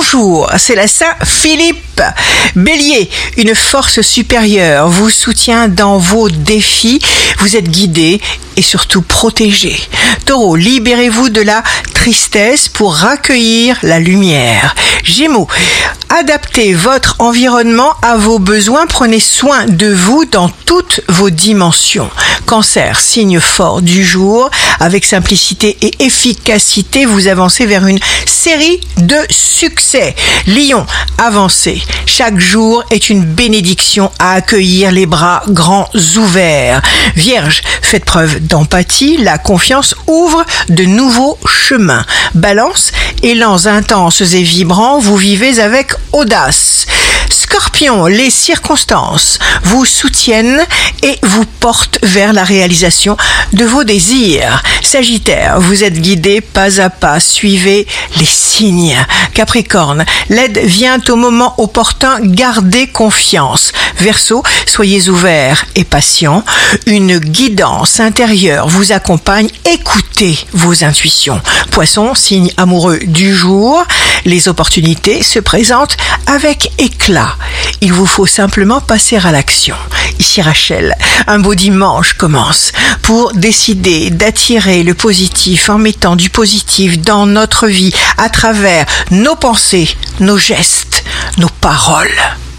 Bonjour, c'est la Saint-Philippe. Bélier, une force supérieure vous soutient dans vos défis. Vous êtes guidé et surtout protégé. Taureau, libérez-vous de la tristesse pour accueillir la lumière. Gémeaux, adaptez votre environnement à vos besoins. Prenez soin de vous dans toutes vos dimensions. Cancer, signe fort du jour. Avec simplicité et efficacité, vous avancez vers une série de succès. Lion, avancez. Chaque jour est une bénédiction à accueillir les bras grands ouverts. Vierge, faites preuve d'empathie. La confiance ouvre de nouveaux chemins. Balance, élans intenses et vibrants, vous vivez avec audace. Scorpion, les circonstances vous soutiennent et vous portent vers la réalisation de vos désirs. Sagittaire, vous êtes guidé pas à pas, suivez les signes. Capricorne, l'aide vient au moment opportun, gardez confiance. Verseau, soyez ouverts et patients. Une guidance intérieure vous accompagne, écoutez vos intuitions. Poisson, signe amoureux du jour, les opportunités se présentent avec éclat. Il vous faut simplement passer à l'action. Ici Rachel, un beau dimanche commence pour décider d'attirer le positif en mettant du positif dans notre vie à travers nos pensées, nos gestes, nos paroles.